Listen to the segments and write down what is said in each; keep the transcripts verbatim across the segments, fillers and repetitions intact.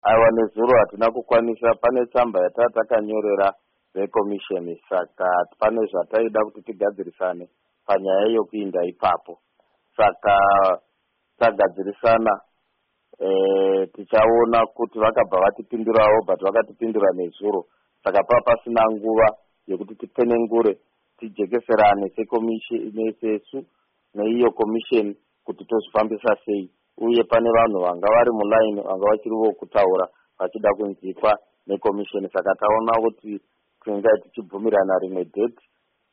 Aiwa nezuro hatina kukwanisa. Pane tsamba yatatakanyorera vekomisheni, saka pane zvataida kuti tigadzirisane panyaya yokuinda ipapo. Saka tagadzirisana, e, tichaona kuti vakabva vatipindurawo, but vakatipindura nezuro. Saka pava pasina nguva yekuti tipenengure, tijekeserane sekomisheni sesu neiyo komisheni kuti tozvifambisa sei. Uye pane vanhu vanga vari mulaini vanga vachiriwo kutaura vachida kunzikwa nekomisheni. Saka taona kuti tingai tichibvumirana rimwe date,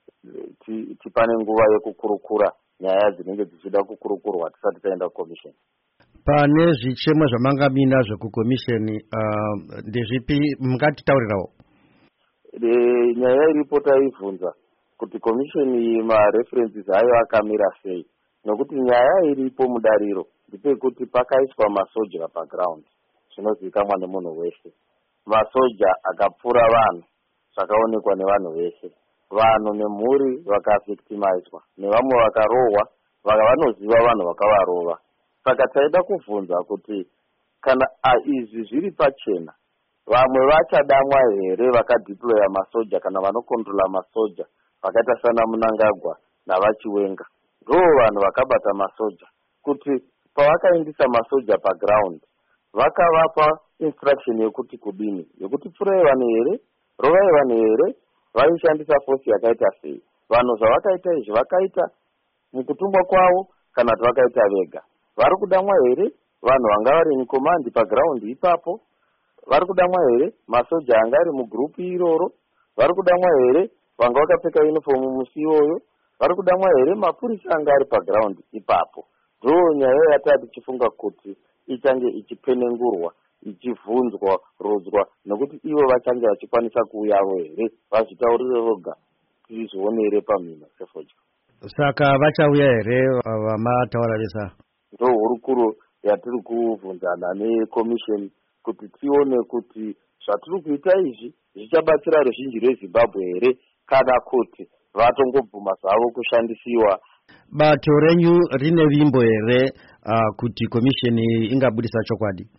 tipane nguva yekukurukura nyaya dzinenge dzichida kukurukurwa tisati taenda kukomisheni. Pane zvichemo zvamangamina zvekukomisheni, uh, ndezvipi mungatitaurirawo? E, nyaya iripo taibvunza kuti komisheni mareferences ayo akamira sei, nokuti nyaya iripo mudariro ndepekuti pakaiswa masoja paground, zvinozivikanwa nemunhu wese. Masoja akapfura vanhu, zvakaonekwa nevanhu vese. Vanhu nemhuri vakavictimizwa, nevamwe vakarohwa, vaka vanoziva vanhu vakavarova. Saka taida kuvhunza kuti kana izvi zviri pachena, vamwe vachadamwa here vakadeploya masoja kana vanokontrola masoja vakaita sana Munangagwa navachiwenga? Ndo vanhu vakabata masoja kuti pavakaindisa masoja paground vakavapa instruction yekuti kudini, yekuti pfurai vanhu here, rovai vanhu here, vaishandisa force yakaita sei. Vanhu zvavakaita izvi vakaita mukutumwa kwavo kana kuti vakaita vega. Vari kudamwa here vanhu vanga vari in command paground ipapo? Vari kudamwa here masoja anga ari mugrupu iroro? Vari kudamwa here vanga vakapfeka uniform musi iyoyo? Vari kudamwa here mapurisa anga ari paground ipapo? Ndo nyaya yatati tichifunga kuti ichange ichipenengurwa, ichivhunzwa rodzwa, nokuti ivo vachange vachikwanisa kuuyawo here vazvitaurire voga, tizvione here pamhino sefodya. Saka vachauya here vamataura vesa? Ndo hurukuro yatiri kuvhunzana nekomisheni kuti tione kuti zvatiri kuita izvi zvichabatsira ruzhinji rweZimbabwe here kana kuti vatongobvuma zvavo kushandisiwa. Bato renyu rine vimbo here uh, kuti komisheni ingabudisa chokwadi?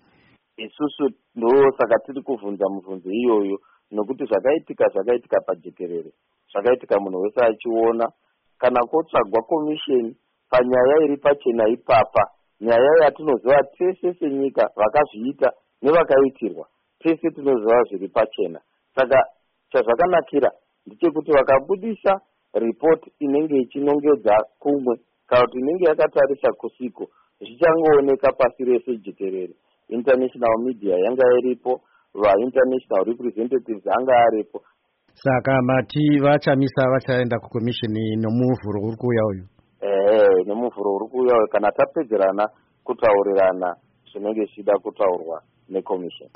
Isusu ndo saka tiri kuvhunza muvhunzo iyoyo, nokuti zvakaitika zvakaitika pajekerere, zvakaitika munhu wese achiona. Kana kotsvagwa komisheni panyaya iri pachena ipapa, nyaya yatinoziva tese senyika vakazviita nevakaitirwa, tese tinoziva zviri pachena. Saka chazvakanakira ndechekuti vakabudisa report inenge ichinongedza kumwe kana kuti inenge yakatarisa kusiko, zvichangooneka pasi rese jekerere. International media yanga iripo, va international representatives anga aripo. Saka mati vachamisa vachaenda kukomisheni nomuvhuro uri kuuya uyu? Eh, nomuvhuro uri kuuya uyu kana tapedzerana kutaurirana zvinenge zvichida kutaurwa nekomisheni.